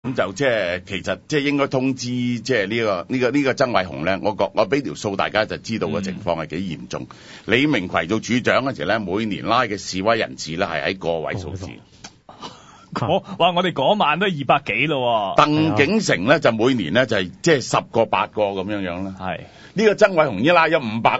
咁就其實應該通知呢個曾偉雄咧，我俾條數大家就知道個情況係幾嚴重。李明奎做處長嗰時咧，每年拉嘅示威人士咧係喺個位數字。 哇！我哋嗰晚都200幾咯。 鄧景成咧就每年咧就係10個8個咁樣樣啦。 係呢個曾偉雄已經拉咗500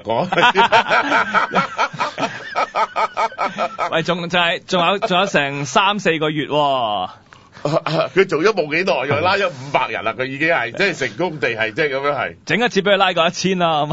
個。 喂，仲有成3-4個月喎。 佢做咗冇幾耐，又拉咗500人啦。佢已經係成功地係咁樣係。 整一次俾佢拉過1000啦。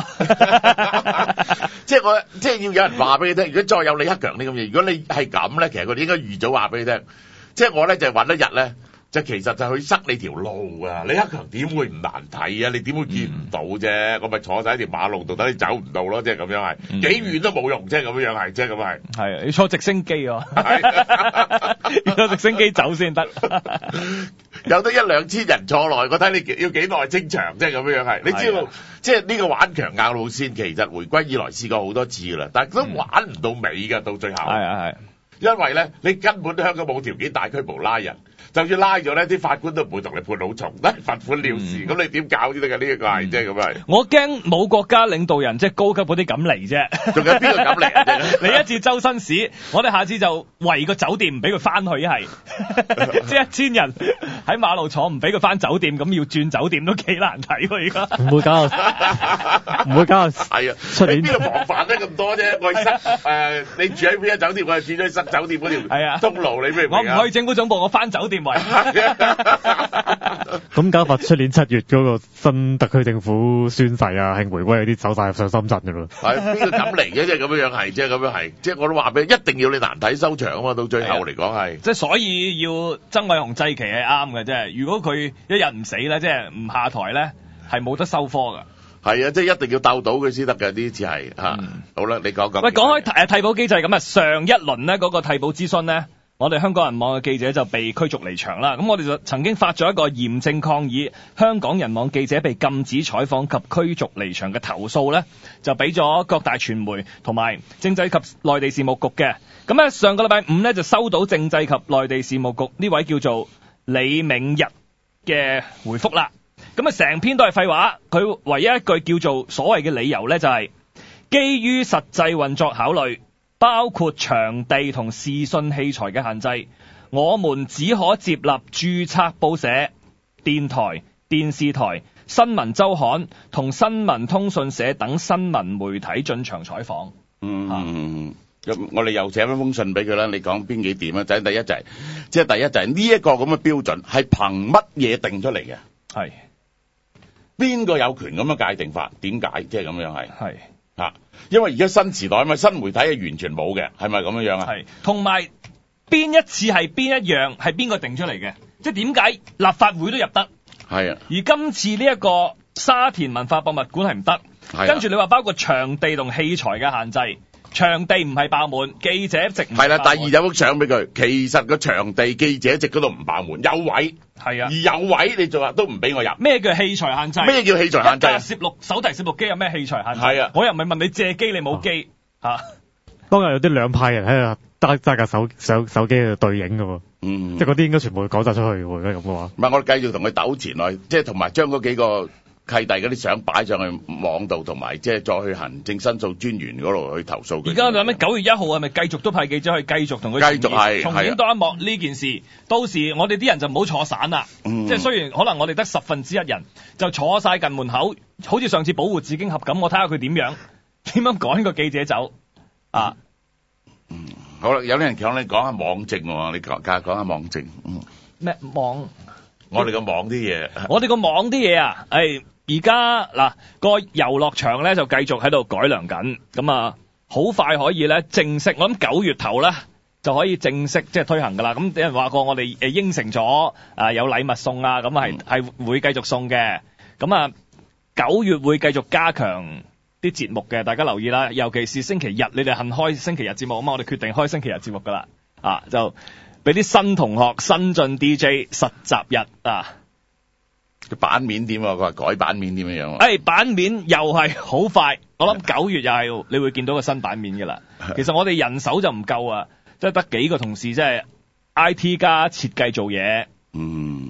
要有人話俾你聽，如果再有李克強呢咁嘢，如果你係咁咧，其實佢哋應該預早話俾你聽。我咧就揾一日咧，其實就去塞你條路啊！李克強點會唔難睇啊？你點會見唔到啫？我咪坐晒喺條馬路度，等你走唔到咯，咁樣係幾遠都冇用，咁樣係，咁係。係要坐直升機喎，要坐直升機走先得。 有得1-2千人坐內，我睇你要幾耐清場，咁樣係。你知道，呢個玩強硬路線，其實回歸以來試過好多次啦，但係都玩唔到尾㗎，到最後。係。因為咧，你根本都香港冇條件大拘捕拉人，就算拉咗咧，啲法官都唔會同你判好重，都係罰款了事。咁你點搞先得㗎？呢個係咁係。我驚冇國家領導人高級嗰啲敢嚟啫。 仲有邊個敢嚟啊？ 你一次周身屎，我哋下次就圍個酒店唔俾佢翻去係。1000人喺馬路坐唔俾佢翻酒店，咁要轉酒店都幾難睇喎而家。 唔會搞係啊，你邊度防範得咁多啫？我塞你住喺邊間酒店，我係轉咗去塞酒店嗰條通路，你明唔明？ 我唔去政府總部，我翻酒店圍。 咁搞法出年7月嗰個新特區政府宣誓啊、慶回歸嗰啲走晒上深圳㗎咯。 係邊個敢嚟嘅？咁樣係，咁樣係，我都話俾你，一定要你難睇收場啊嘛！到最後嚟講係， 所以要曾偉雄祭旗係啱嘅啫。如果佢一日唔死咧，唔下台咧，係冇得收科㗎。 係啊，一定要鬥到佢先得㗎，呢次係嚇。好啦，你講講。 喂，講開替補機制咁啊，上一輪呢嗰個替補諮詢呢，我哋香港人網嘅記者就被驅逐離場啦。咁我哋就曾經發咗一個嚴正抗議香港人網記者被禁止採訪及驅逐離場嘅投訴呢，就俾咗各大傳媒同埋政制及內地事務局嘅。咁咧上個禮拜5呢，就收到政制及內地事務局呢位叫做李銘日嘅回覆啦。咁啊，成篇都係廢話。佢唯一一句叫做所謂嘅理由呢，就係基於實際運作考慮，包括場地同視訊器材嘅限制，我們只可接納註冊報社、電台、電視台、新聞週刊同新聞通訊社等新聞媒體進場採訪。 咁我哋又寫翻封信俾佢啦。你講邊幾點啊？第一就係，第一就係呢一個咁嘅標準係憑乜嘢定出嚟嘅？係。邊個有權咁樣界定法？點解咁樣係？因為而家新時代啊嘛，新媒體係完全冇嘅，係咪咁樣啊？係。同埋邊一次係邊一樣係邊個定出嚟嘅？點解立法會都入得？係啊。而今次呢一個沙田文化博物館係唔得。跟住你話包括場地同器材嘅限制。場地唔係爆滿，記者席唔係啦。第二有幅相俾佢，其實個場地記者席嗰度唔爆滿，有位係啊，而有位你仲話都唔俾我入。咩叫器材限制？咩叫器材限制？手提攝錄機有咩器材限制？係啊，我又唔係問你借機，你冇機嚇。 當日有啲兩派人喺度揸架手機喺度對影嘅喎，即係嗰啲應該全部講晒出去喎。如果咁嘅話，唔係我哋繼續同佢糾纏落去，即係同埋將嗰幾個契弟嗰啲相擺上去網度，同埋再去行政申訴專員嗰度去投訴佢。而家諗緊9月1號係咪繼續都派記者去繼續同佢繼續係重演多一幕呢件事？到時我哋啲人就唔好坐散啦。即係雖然可能我哋得1/10人就坐晒近門口，好似上次保護紫荊俠咁，我睇下佢點樣趕個記者走啊！好啦，有啲人講你講下網政喎，你講下網政。咩網？我哋個網啲嘢，我哋個網啲嘢啊！而家嗱個遊樂場咧就繼續喺度改良緊，咁啊好快可以咧正式，我諗9月頭咧就可以正式即係推行噶啦。咁有人話過我哋應承咗有禮物送啊，咁係會繼續送嘅。咁啊9月會繼續加強啲節目嘅，大家留意啦。尤其是星期日，你哋恨開星期日節目啊嘛，我哋決定開星期日節目噶啦，就俾啲新同學新進 DJ 實習日啊！個版面點啊？佢話改版面點樣樣？版面又係好快，我諗9月又係你會見到個新版面㗎啦。其實我哋人手就唔夠啊，即係得幾個同事，即係 IT 加設計做嘢。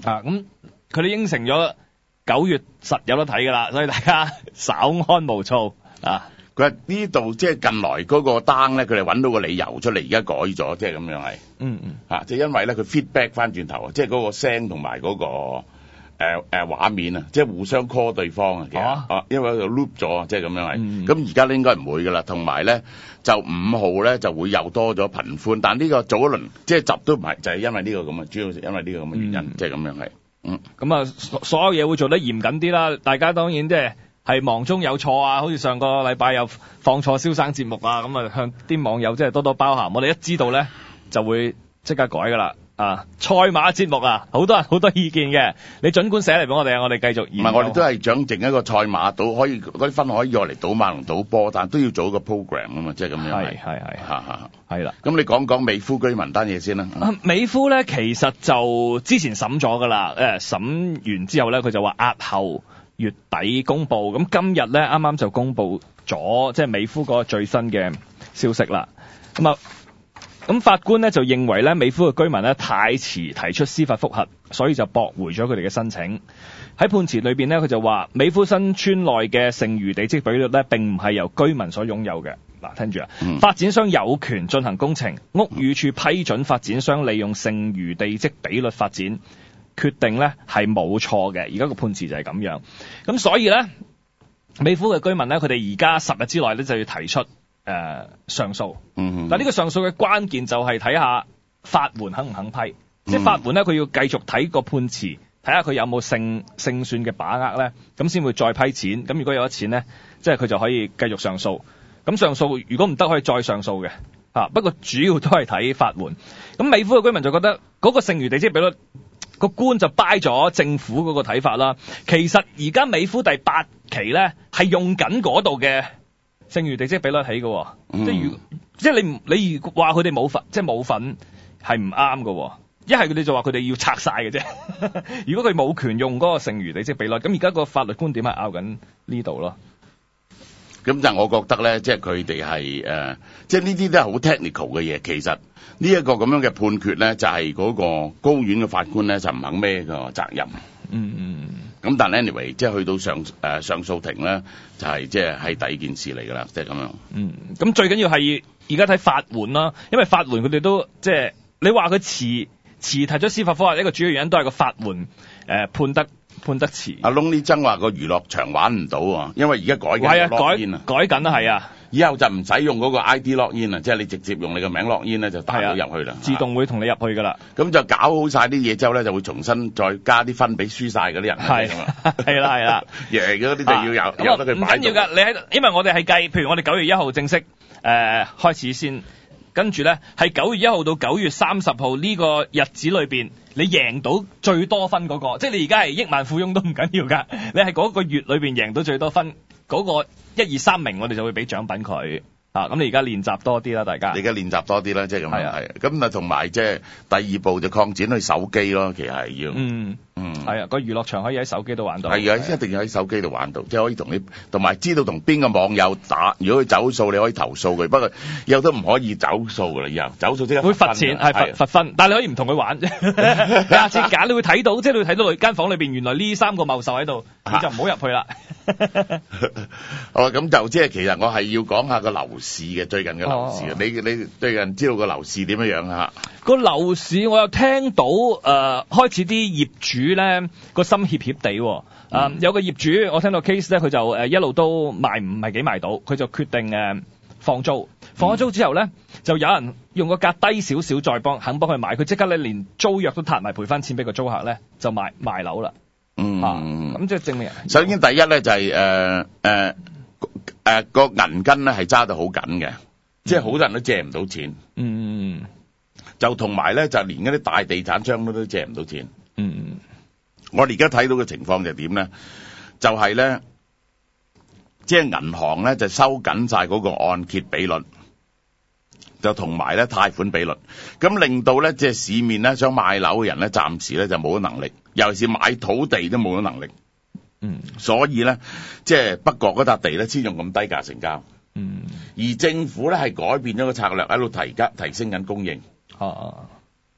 咁佢哋應承咗9月實有得睇噶啦，所以大家稍安勿躁啊。 佢話呢度即係近來嗰個單咧，佢哋揾到個理由出嚟，而家改咗，即係咁樣係。即係因為咧佢 feedback 翻轉頭啊，即係嗰個聲同埋嗰個畫面啊，即係互相 call 對方啊，其實因為佢 loop 咗啊，即係咁樣係。咁而家咧應該唔會噶啦，同埋咧就5號咧就會又多咗頻寬，但呢個早一輪即係集都唔係，就係因為呢個咁啊，主要因為呢個咁嘅原因，即係咁樣係。 咁啊，所有嘢會做得嚴謹啲啦，大家當然即係忙中有錯啊，好似上個禮拜有放錯蕭生節目啊，咁啊向啲網友即係多多包涵。我哋一知道咧就會即刻改噶啦。賽馬節目啊，好多人好多意見嘅，你盡管寫嚟俾我哋啊，我哋繼續研究。唔係，我哋都係想整一個賽馬賭，可以嗰啲分可以用嚟賭馬同賭波，但都要做一個 program 啊嘛，即係咁樣。係啦。咁你講講美孚居民單嘢先啦。 美孚咧其實就之前審咗噶啦，審完之後咧佢就話押後月底公佈，咁今日咧啱啱就公佈咗即係美孚嗰個最新嘅消息啦。咁法官咧就認為咧美孚嘅居民咧太遲提出司法覆核，所以就駁回咗佢哋嘅申請。喺判詞裏邊咧，佢就話美孚新村內嘅剩餘地積比率咧並唔係由居民所擁有嘅。嗱，聽住啊，發展商有權進行工程，屋宇署批准發展商利用剩餘地積比率發展，決定咧係冇錯嘅。而家個判詞就係咁樣。咁所以咧，美孚嘅居民咧，佢哋而家10日之內咧就要提出上訴。但呢個上訴嘅關鍵就係睇下法援肯唔肯批。即係法援咧，佢要繼續睇個判詞，睇下佢有冇勝算嘅把握咧，咁先會再批錢。咁如果有得錢咧，即係佢就可以繼續上訴。咁上訴如果唔得，可以再上訴嘅。不過主要都係睇法援。咁美孚嘅居民就覺得嗰個剩餘地積比率，個官就掰咗政府嗰個睇法啦。其實而家美孚第8期咧係用緊嗰度嘅剩餘地積比率起嘅。即係你如果話佢哋冇份，即係冇份係唔啱嘅。一係佢哋就話佢哋要拆晒嘅啫。如果佢冇權用嗰個剩餘地積比率，咁而家個法律觀點係拗緊呢度咯。 咁但係我覺得咧，即係佢哋係即係呢啲都係好 technical 嘅嘢。其實呢一個咁樣嘅判決咧，就係嗰個高院嘅法官咧就唔肯孭個責任。咁但係 anyway，即係去到上訴庭咧，就係即係第二件事嚟㗎啦，即係咁樣。 咁最緊要係而家睇法援啦，因為法援佢哋都即係你話佢遲提咗司法覆核，一個主要原因都係個法援判得遲。阿窿呢爭話個娛樂場玩唔到啊，因為而家改緊 login 啊， 改緊啊，係啊。 以後就唔使用嗰個 ID login 啊，即係你直接用你個名 login 咧就打到入去啦， 自動會同你入去㗎啦。 咁就搞好晒啲嘢之後咧，就會重新再加啲分俾輸晒嗰啲人。 係啦， 贏嗰啲就要有得佢擺。唔緊要㗎，因為我哋係計，譬如我哋9月1號正式開始先，跟住咧係9月1號到9月30號呢個日子裏邊，你贏到最多分嗰個，即係你而家係億萬富翁都唔緊要㗎，你係嗰個月裏邊贏到最多分嗰個1、2、3名，我哋就會俾獎品佢。咁你而家練習多啲啦，大家。你而家練習多啲啦，即係咁樣。係咁啊，同埋即係第二步就擴展去手機咯，其實係要。係啊，個娛樂場可以喺手機度玩到。係啊，一定要喺手機度玩到，即係可以同埋知道同邊個網友打。如果佢走數，你可以投訴佢。不過以後都唔可以走數噶啦，以後走數即刻會罰錢，係罰分。但係你可以唔同佢玩啫。你下次揀，你會睇到，即係你會睇到間房裏邊原來呢3個茂獸喺度，你就唔好入去啦。好啦，咁就即係其實我係要講下個樓市嘅，最近嘅樓市。你最近知道個樓市點樣啊？個樓市我又聽到開始啲業主咧個心怯怯地。有個業主我聽到 case 咧，佢就一路都唔係幾賣到，佢就決定放租。放咗租之後咧，就有人用個價低少少再肯幫佢買，佢即刻咧連租約都撻埋賠翻錢俾個租客咧，就賣樓啦。咁即係證明。首先第一咧就係個銀根咧係揸得好緊嘅，即係好多人都借唔到錢。就同埋咧就連嗰啲大地產商都借唔到錢。我哋而家睇到嘅情況就係點咧？就係咧，即係銀行咧就收緊晒嗰個按揭比率，就同埋咧貸款比率，咁令到咧即係市面咧想買樓嘅人咧暫時咧就冇咗能力，尤其是買土地都冇咗能力。所以咧即係北角嗰笪地咧先用咁低價成交。而政府咧係改變咗個策略喺度提升緊供應。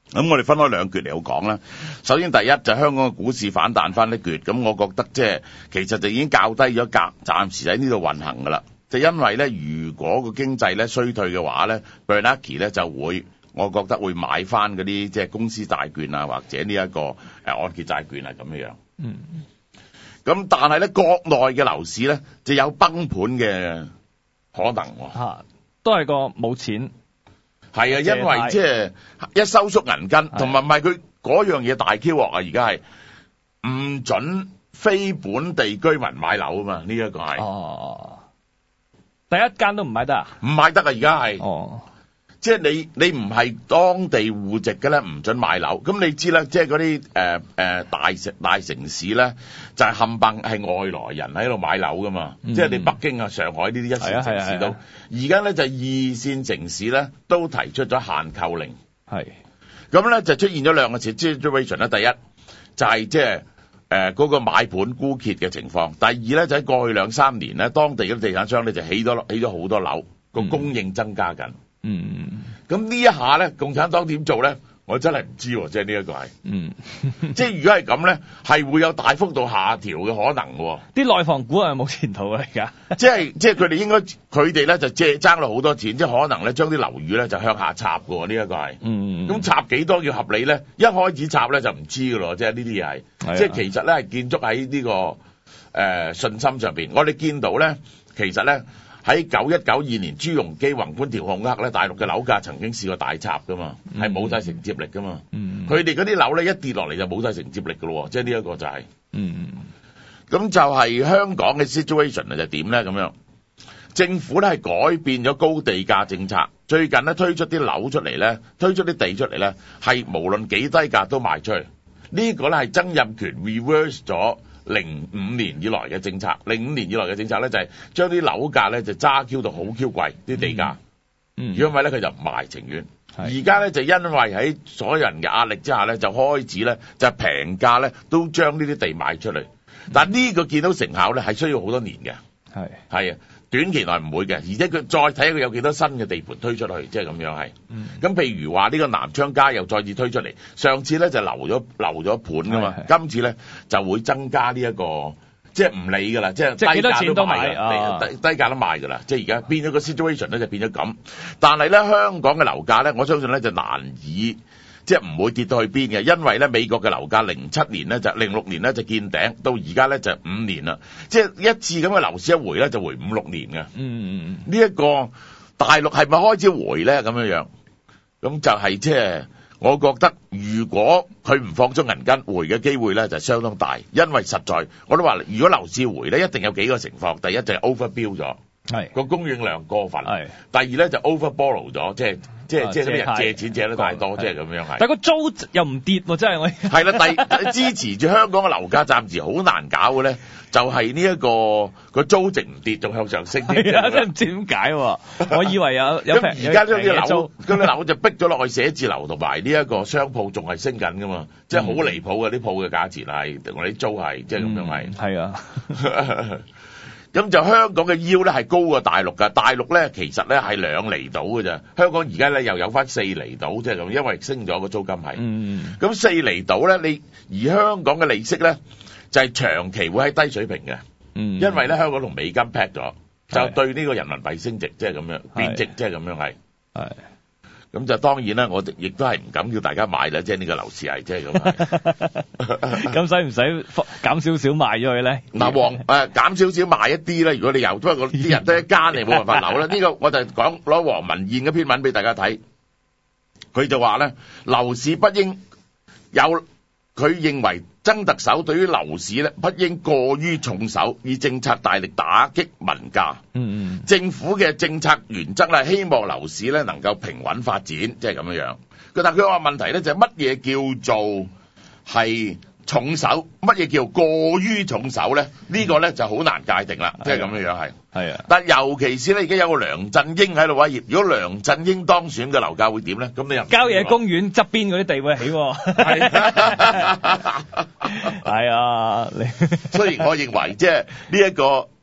咁我哋分開兩橛嚟講啦。首先第一就香港嘅股市反彈翻一橛，咁我覺得即係其實就已經較低咗格，暫時喺呢度運行噶啦。就因為咧，如果個經濟咧衰退嘅話咧，Bernanke 咧就會，我覺得會買翻嗰啲即係公司債券啊，或者呢一個按揭債券啊咁樣。咁但係咧，國內嘅樓市咧就有崩盤嘅可能喎。 都係個冇錢。 係啊，因為即係一收縮銀根，同埋唔係佢嗰樣嘢大 Q 鑊啊！而家係唔準非本地居民買樓啊嘛，呢一個係。 第一間都唔買得啊？唔買得啊！而家係。即係你唔係當地戶籍嘅咧，唔准買樓。咁你知啦，即係嗰啲大城市咧，就係冚唪係外來人喺度買樓噶嘛。即係你北京啊、上海呢啲一線城市都，而家咧就二線城市咧都提出咗限購令。咁咧就出現咗兩個 situation 啦。第一就係即係嗰個買盤枯竭嘅情況。第二咧就喺過去2-3年咧，當地嘅地產商咧就起咗好多樓，個供應增加緊。咁呢一下咧，共產黨點做咧？我真係唔知，即係呢一個係，即係如果係咁咧，係會有大幅度下調嘅可能喎。 啲內房股係冇前途啊！而家即係佢哋應該，佢哋咧就爭咗好多錢，即係可能咧將啲樓宇咧就向下插嘅。呢一個係，咁插幾多叫合理咧？一開始插咧就唔知㗎咯，即係呢啲嘢係，即係其實咧係建築喺呢個信心上邊。我哋見到咧，其實咧。喺91-92年朱鎔基宏觀調控額咧，大陸嘅樓價曾經試過大插噶嘛，係冇晒承接力噶嘛。佢哋嗰啲樓咧一跌落嚟就冇晒承接力噶咯，即係呢一個就係。咁就係香港嘅 situation 就點咧咁樣？政府咧係改變咗高地價政策，最近咧推出啲樓出嚟咧，推出啲地出嚟咧，係無論幾低價都賣出去。呢個咧係曾蔭權 reverse 咗。05年以來嘅政策，05年以來嘅政策咧就係將啲樓價咧就揸 Q 到好 Q 貴啲地價，如果唔係咧佢就唔賣情願。而家咧就因為喺所有人嘅壓力之下咧，就開始咧就平價咧都將呢啲地賣出嚟。但呢個見到成效咧係需要好多年嘅，係啊。短期內唔會嘅，而且佢再睇下佢有幾多新嘅地盤推出去，即係咁樣係。咁譬如話呢個南昌街又再次推出嚟，上次咧就留咗盤噶嘛，今次咧就會增加呢一個，即係唔理噶啦，即係低價都賣㗎，低價都賣㗎啦。即係而家變咗個 situation 咧就變咗咁，但係咧香港嘅樓價咧，我相信咧就難以。即係唔會跌到去邊嘅，因為咧美國嘅樓價07年咧就06年咧就見頂，到而家咧就5年啦。即係一次咁嘅樓市一回咧就回5-6年嘅。呢一個大陸係咪開始回咧咁樣？咁就係即係我覺得，如果佢唔放鬆銀根，回嘅機會咧就相當大，因為實在我都話，如果樓市回咧，一定有幾個情況。第一就係 overbuild 咗，個供應量過分；第二咧就 overborrow 咗，即係嗰啲人借錢借得太多，即係咁樣係。 但係個租又唔跌喎，真係我。 係啦，支持住香港嘅樓價暫時好難搞嘅咧，就係呢一個租值唔跌，仲向上升。 係啊，真係唔知點解喎。我以為有咁而家將啲樓，嗰啲樓就逼咗落去寫字樓同埋呢一個商鋪，仲係升緊噶嘛，即係好離譜嘅啲鋪嘅價錢係，同啲租係即係咁樣係。 係啊。 咁就香港嘅腰咧係高過大陸㗎，大陸咧其實咧係2厘到嘅咋，香港而家咧又有翻4厘到，即係咁，因為升咗個租金係。咁4厘到咧，而香港嘅利息咧就係長期會喺低水平嘅。因為咧香港同美金 peg 咗，就對呢個人民幣升值，即係咁樣貶值，即係咁樣係。咁就當然啦，我哋亦都係唔敢叫大家買啦，即係呢個樓市係即係咁。 咁使唔使減少少賣咗佢咧？ 嗱，減少少賣一啲咧。如果你由不過啲人得一間嚟，冇辦法留啦。呢個我就講攞黃文燕嘅篇文俾大家睇，佢就話咧樓市不應有。佢認為曾特首對於樓市咧不應過於重手，以政策大力打擊民價。政府嘅政策原則咧，希望樓市咧能夠平穩發展，即係咁樣樣。但佢話問題咧就係乜嘢叫做係重手，乜嘢叫過於重手咧？呢個咧就好難界定啦，即係咁樣樣係。係啊，但尤其是咧，而家有個梁振英喺度威脅，如果梁振英當選嘅樓價會點咧？咁你又郊野公園側邊嗰啲地會起喎。係啊， 所以我認為即係呢一個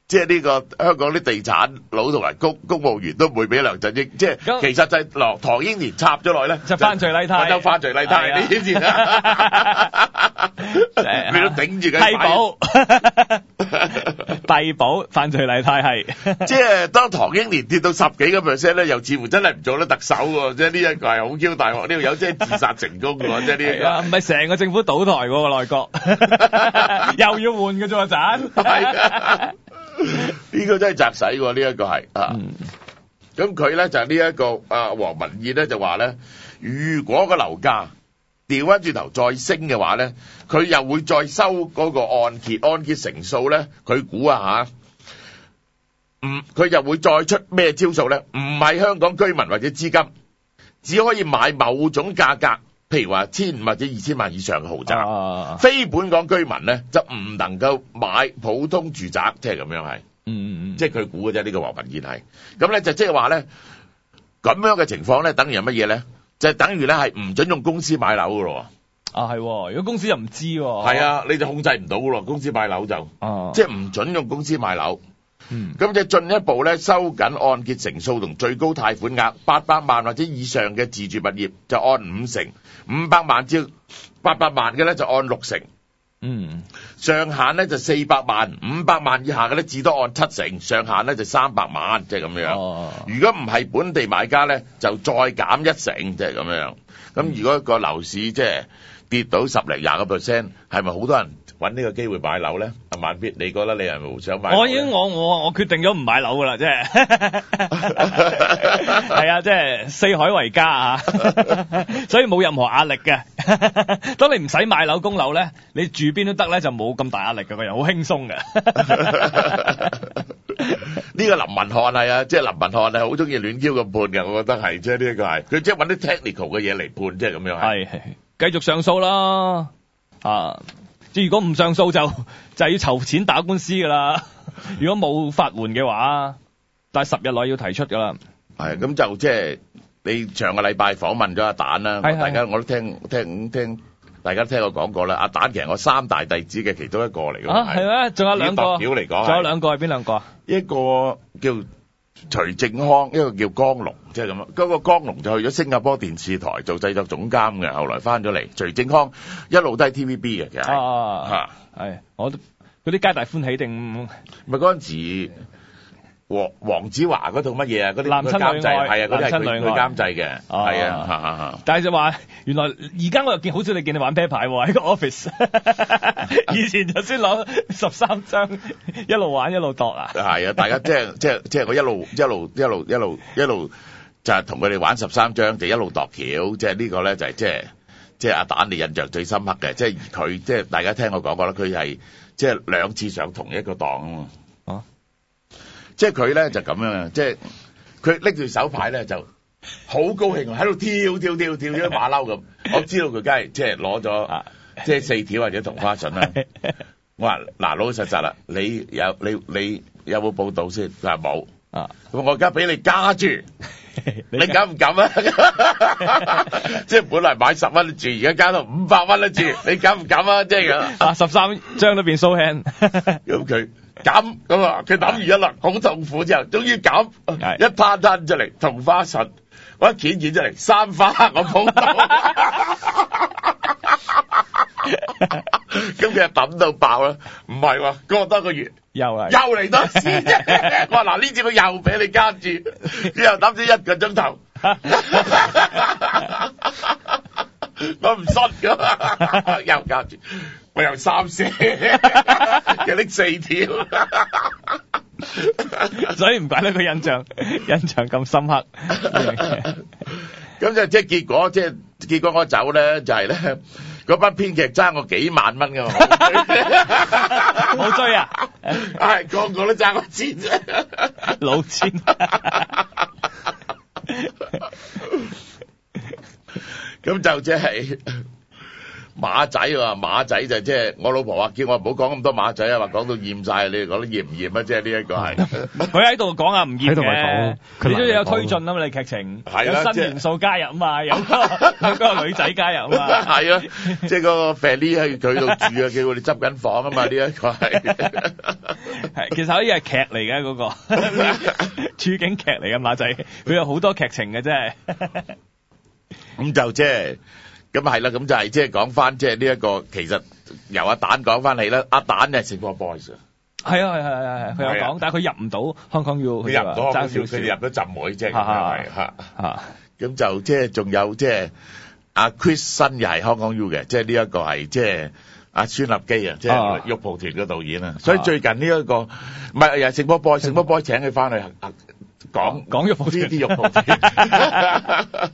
即係呢個香港啲地產佬同埋公務員都唔會俾梁振英，即係其實就係唐英年插咗落去咧， 就犯罪例太， 就犯罪例太，你知唔知啊？你都頂住佢遞補犯罪例太係， 即係當唐英年跌到10幾個%咧，又似乎真係唔做得特首喎，即係呢一個係好 Q 大鑊，呢個有即係自殺成功喎，即係呢一個唔係成個政府倒台喎個內閣，又要換嘅啫喎盞，係呢個真係擲使喎，呢一個係啊。咁佢咧就係呢一個黃文燕咧就話咧，如果個樓價調翻轉頭再升嘅話咧，佢又會再收嗰個按揭成數咧，佢估啊嚇，佢又會再出咩招數咧？唔係香港居民或者資金，只可以買某種價格，譬如話1,500或者2,000萬以上嘅豪宅，非本港居民咧就唔能夠買普通住宅，即係咁樣係。即係佢估嘅啫，呢個黃文燕係咁咧，就即係話咧咁樣嘅情況咧，等於係乜嘢咧？就係等於咧係唔准用公司買樓噶咯。 係，如果公司又唔知， 係啊，你就控制唔到噶咯，公司買樓就，即係唔准用公司買樓。咁就進一步咧收緊按揭成數同最高貸款額，800萬或者以上嘅自住物業就按5成，500萬至800萬嘅咧就按6成。上限咧就400萬，500萬以下嘅咧至多按7成，上限咧就300萬，即係咁樣。如果唔係本地買家咧，就再減1成，即係咁樣。咁如果個樓市即係跌到10零20%，係咪好多人揾呢個機會買樓咧？阿萬必，你覺得你係咪想買樓？ 我決定咗唔買樓噶啦，即係係啊，即係四海為家啊，所以冇任何壓力嘅。當你唔使買樓供樓咧，你住邊都得咧，就冇咁大壓力嘅，個人好輕鬆嘅。 呢個林文漢係啊，即係林文漢係好中意亂嬌咁判嘅，我覺得係即係呢一個係佢即係揾啲 technical 嘅嘢嚟判，即係咁樣係。 繼續上訴啦，即係如果唔上訴就係要籌錢打官司噶啦。如果冇法援嘅話，但係10日內要提出噶啦。 係咁就即係你上個禮拜訪問咗阿蛋啦，大家我都聽，大家聽我講過啦。阿蛋其實我3大弟子嘅其中一個嚟㗎。 係咩？仲有2個。 表嚟講， 仲有2個係邊2個啊？ 一個叫徐正康，一個叫江龍，即係咁啊。嗰個江龍就去咗新加坡電視台做製作總監嘅，後來翻咗嚟。徐正康一路都係 TVB 嘅，其實係我都嗰啲皆大歡喜定咪嗰陣時黃子華嗰套乜嘢啊？嗰啲監製係啊，嗰啲係佢監製嘅，係啊。 但係就話原來而家我又好少你見你玩啤牌喎喺個 office， 以前就先攞13張一路玩一路度啊。 係啊，大家即係我一路就係同佢哋玩13張，就一路度橋。即係呢個咧就係即係阿蛋你印象最深刻嘅，即係佢即係大家聽我講過啦，佢係即係2次上同一個檔啊嘛。即係佢咧就咁樣，即係佢拎住手牌咧就好高興，喺度跳咗馬騮咁。我知道佢梗係即係攞咗即係4條或者同花順啦。我話嗱，老老實實啦，你有冇報道先？佢話冇。咁我而家俾你加注，你敢唔敢啊？即係本來買10蚊注，而家加到500蚊一注，你敢唔敢啊？即係咁。 13張都變 show hand。 咁佢。咁啊！佢諗完一輪好痛苦之後，終於咁一攤出嚟，同花順，我一件出嚟3花，我捧到，咁佢就抌到爆啦！唔係喎，過多個月又嚟多次啫。我話嗱，呢次佢又俾你加注，佢又抌咗1個鐘頭，我唔信噶，又加注。我又3射，又拎4條， 所以唔怪得佢印象咁深刻。 咁就即係結果我走咧，就係咧嗰班編劇爭我幾萬蚊噶嘛， 冇追啊！ 係個個都爭我錢啫， 老千。咁就即係。 馬仔啊，馬仔就即係我老婆話叫我唔好講咁多馬仔啊，話講到厭晒，你哋講得厭唔厭啊？即係呢一個係佢喺度講啊，唔厭嘅。 你都有推進啊嘛，你劇情有新元素加入啊嘛，有嗰個女仔加入啊嘛， 係啊，即係嗰個 Fely 喺佢度住啊，叫佢哋執緊房啊嘛，呢一個係係其實可以係劇嚟嘅嗰個處境劇嚟嘅馬仔，佢有好多劇情嘅真係。 咁就即係。咁係啦，咁就係即係講翻即係呢一個，其實由阿蛋講翻起啦，阿蛋就係 Singapore Boys 啊， 係啊，佢有講，但係佢入唔到 Hong Kong U， 佢入唔到，佢入咗浸會即係咁就即係仲有即係阿 Chris 新又係 Hong Kong U 嘅，即係呢一個係即係阿孫立基啊，即係玉蒲團嘅導演啊，所以最近呢一個唔係又係 Singapore Boys，Singapore Boys 請佢翻去講玉蒲團啲玉蒲團。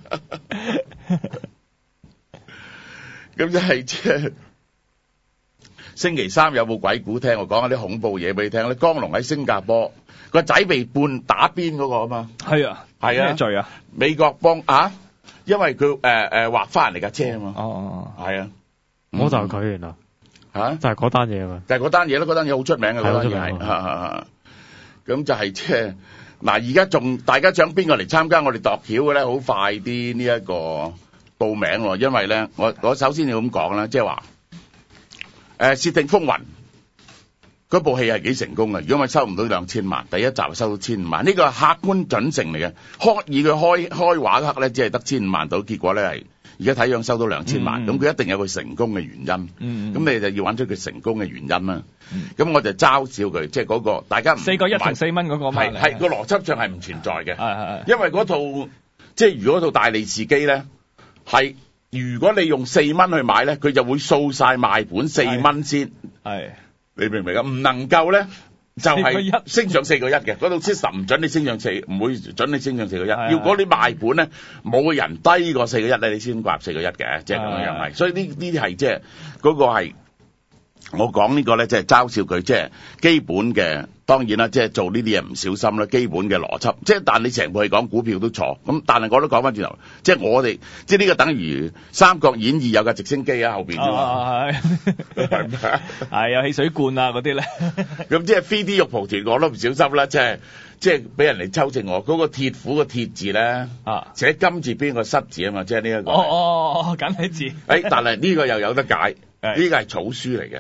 咁就係即係星期三有冇鬼故聽？我講下啲恐怖嘢俾你聽咧。江龍喺新加坡個仔被判打邊嗰個啊嘛， 係啊，咩罪啊？ 美國幫因為佢劃翻人哋架車啊嘛，係啊， 我就係佢原來就係嗰單嘢啊嘛， 就係嗰單嘢咯，嗰單嘢好出名嘅，嗰單嘢係咁就係即係嗱，而家仲大家想邊個嚟參加我哋度橋嘅咧？好快啲呢一個報名喎，因為咧，我首先要咁講啦，即係話竊聽風雲嗰部戲係幾成功嘅。如果我收唔到2000萬，第一集收到1500萬，呢個係客觀準成嚟嘅。以佢開畫嗰刻咧，只係得1500萬到，結果咧係而家睇樣收到2000萬，咁佢一定有佢成功嘅原因。咁你就要揾出佢成功嘅原因啦。咁我就嘲笑佢，即係嗰個大家 4個1同4蚊嗰個嘛， 係個邏輯上係唔存在嘅。因為嗰套即係如果套大利是機咧。係，如果你用4蚊去買咧，佢就會掃晒賣本4蚊先。係，你明唔明啊？唔能夠咧，就係升上4個1嘅。嗰度 system 唔準你升上4，唔會準你升上4個1。如果你賣本咧，冇人低過4個1咧，你先掛4個1嘅，即係咁樣係。所以呢啲係即係嗰個係我講呢個咧，即係嘲笑佢，即係基本嘅。當然啦，即係做呢啲嘢唔小心啦，基本嘅邏輯。即係但你成部戲講股票都錯，咁但係我都講翻轉頭，即係我哋即係呢個等於《三國演義》有架直升機啊後邊啫嘛， 係有汽水罐啊嗰啲咧。 咁即係 3D 玉蒲團我都唔小心啦，即係俾人嚟抽正我嗰個鐵虎個鐵字咧，寫金字邊個失字啊嘛，即係呢一個。 簡體字。 但係呢個又有得解，呢個係草書嚟嘅。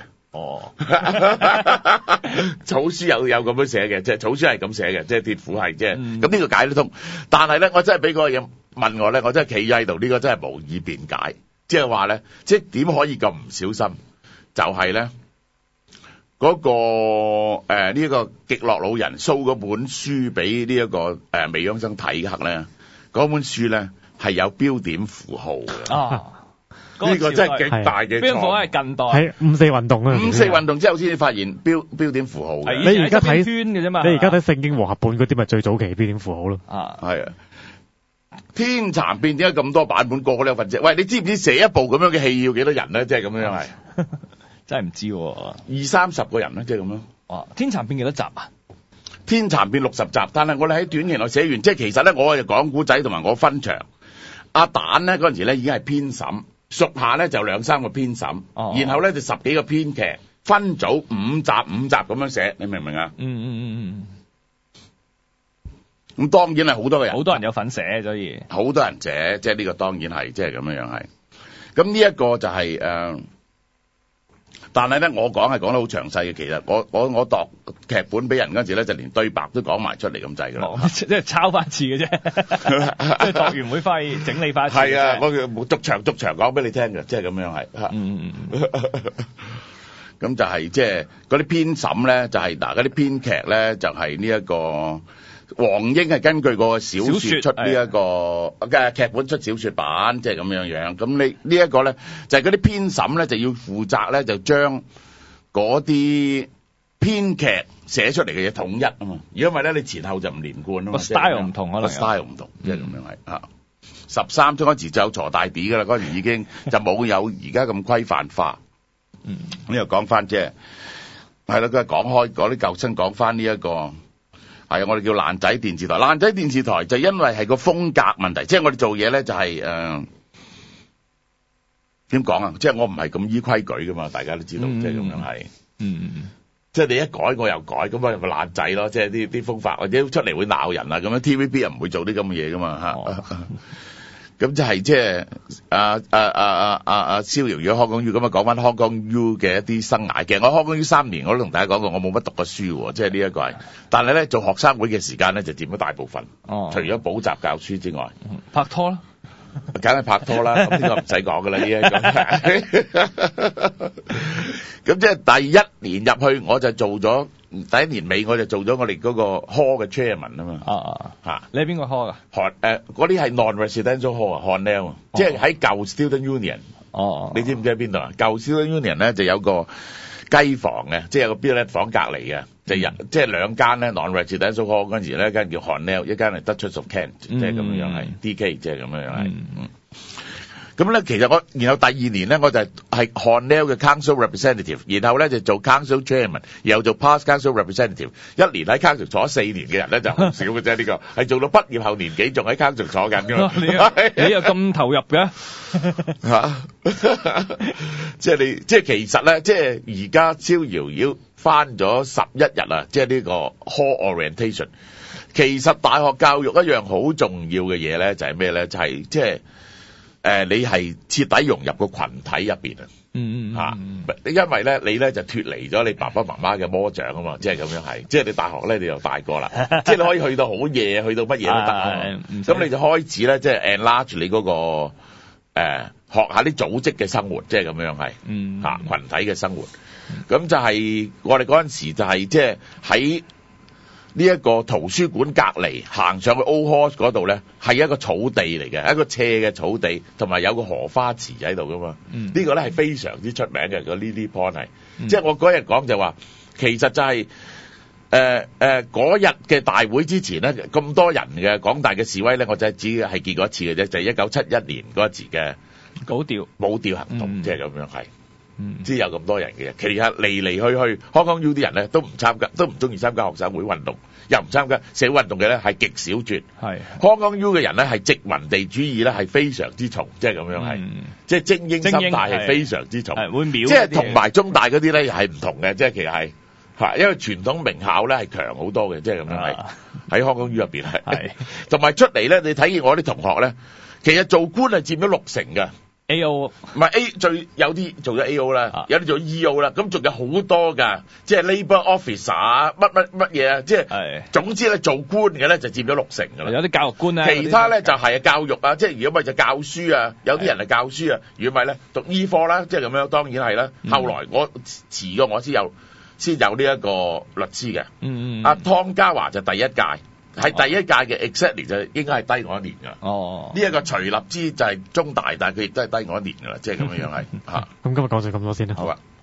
草書有咁樣寫嘅，即係草書係咁寫嘅，即係鐵虎係即係咁呢個解得通。但係咧，我真係俾嗰個嘢問我咧，我真係企喺度，呢個真係無以辯解。即係話咧，即係點可以咁唔小心？就係咧嗰個呢個極樂老人 show 嗰本書俾呢一個未央生睇刻咧，嗰本書咧係有標點符號嘅。呢個真係極大嘅錯。標點符號係近代係5四運動啊！5 四運動之後先至發現標點符號嘅。 你而家睇圈嘅啫嘛。 你而家睇聖經和合本嗰啲咪最早期標點符號咯。 係啊。天蠶變點解咁多版本，個個都有份啫？喂，你知唔知寫一部咁樣嘅戲要幾多人咧？即係咁樣係。 真係唔知喎。 20-30個人咧，即係咁咯。 天蠶變幾多集啊？ 天蠶變60集，但係我哋喺短期內寫完，即係其實咧，我係講古仔同埋我分場。阿蛋咧嗰陣時咧已經係編審。屬下咧就2-3個編審，然後咧就10幾個編劇，分組5集咁樣寫，你明唔明啊？咁當然係好多個人， 好多人有份寫，所以好多人寫，即係呢個當然係即係咁樣係。咁呢一個就係但係咧我講係講得好詳細嘅。其實我度劇本俾人嗰陣時咧，就連對白都講埋出嚟咁滯噶啦， 即係抄翻次嘅啫，即係度完會翻去整理翻次。 係啊，我逐場講俾你聽嘅，即係咁樣係。咁就係即係嗰啲編審咧，就係嗰啲編劇咧，就係呢一個黃英係根據個小說出呢一個嘅劇本出小說版，即係咁樣樣。咁你呢一個咧就係嗰啲編審咧就要負責咧，就將嗰啲編劇寫出嚟嘅嘢統一啊嘛。如果唔係咧，你前後就唔連貫啊嘛。 style 唔同，可能 style 唔同，即係咁樣係。13章嗰時就有鋤大 D 噶啦，嗰時已經就冇有而家咁規範化。咁又講翻即係啦，佢係講開嗰啲舊新，講翻呢一個係我哋叫爛仔電視台。爛仔電視台就因為係個風格問題，即係我哋做嘢咧就係點講啊？即係我唔係咁依規矩噶嘛，大家都知道，即係咁樣係。即係你一改我又改，咁咪爛仔咯。即係啲風法，或者出嚟會鬧人啊咁樣。TVB 又唔會做啲咁嘅嘢噶嘛嚇。咁就係即係逍遙如果香港 U 咁啊，講翻香港 U 嘅一啲生涯嘅。我香港 U 3年，我都同大家講過，我冇乜讀過書喎，即係呢一個係。但係咧做學生會嘅時間咧就佔咗大部分。除咗補習教書之外， 拍拖啦。 梗係拍拖啦，咁呢個唔使講噶啦，呢一個。咁即係第一年入去，我就做咗第一年尾，我就做咗我哋嗰個 hall 嘅 chairman 啊嘛。 你係邊個 hall 啊？ 嗰啲係 non-residential hall 啊 ，Hornell 即係喺舊 Student Union。你知唔知喺邊度啊？舊 Student Union 咧就有個雞房嘅，即係有個 billiard 房隔離嘅，即係兩間咧 non-residential hall 嗰陣時咧，一間叫 Hornell，一間係 Duchess of Kent，即係咁樣係 DK，即係咁樣係。咁咧，其實然後第二年咧，我就係 Hornell 嘅 Council Representative， 然後咧就做 Council Chairman， 然後做 Past Council Representative。一年喺 Council 坐4年嘅人咧就好少嘅啫，呢個係做到畢業後年紀仲喺 Council 坐緊㗎嘛。 你又咁投入嘅即係其實咧，即係而家逍遙翻咗11日啊，即係呢個 Hall Orientation。其實大學教育一樣好重要嘅嘢咧，就係咩咧？就係即係。你係徹底融入個群體入邊啊！因為咧你咧就脫離咗你爸爸媽媽嘅魔掌啊嘛，即係咁樣係，即係你大學咧你又大個啦，即係你可以去到好夜，去到乜嘢都得，咁你就開始咧即係 enlarge 你嗰個學下啲組織嘅生活，即係咁樣係，群體嘅生活，咁就係我哋嗰陣時就係即係喺呢一個圖書館隔離行上去 Old Hall 嗰度咧，係一個草地嚟嘅，一個斜嘅草地，同埋有個荷花池喺度噶嘛。呢個咧係非常之出名嘅，個呢啲 point 係。即係我嗰日講就話，其實就係嗰日嘅大會之前咧，咁多人嘅港大嘅示威咧，我就只係見過一次嘅啫，就係1971年嗰陣時嘅舞調行動，即係咁樣係。知有咁多人嘅，其實嚟嚟去去，香港 U 啲人咧都唔參加，都唔中意參加學生會運動，又唔參加社會運動嘅咧係極少絕。香港 U 嘅人咧係殖民地主義咧係非常之重，即係咁樣係，即係精英心態係非常之重，即係同埋中大嗰啲咧係唔同嘅，即係其實係因為傳統名校咧係強好多嘅，即係咁樣係喺香港 U 入邊係，同埋出嚟咧，你睇見我啲同學咧，其實做官係佔咗60%嘅。 A.O. 唔係 A 最有啲做咗 A.O. 啦，有啲做 E.O. 啦，咁仲有好多㗎，即係 Labour Officer 乜嘢啊，即係總之咧做官嘅咧就佔咗60%㗎啦。 有啲教育官啊， 其他咧就係教育啊，即係如果咪就教書啊，有啲人係教書啊，如果咪咧讀醫科啦，即係咁樣，當然係啦。後來我遲過我先有呢一個律師嘅，阿湯家驊就第一屆。係第一屆嘅 exactly 就應該係低我1年㗎。呢一個徐立之就係中大，但係佢亦都係低我1年㗎啦，即係咁樣係嚇。 咁今日講咗咁多先啦。 好啊。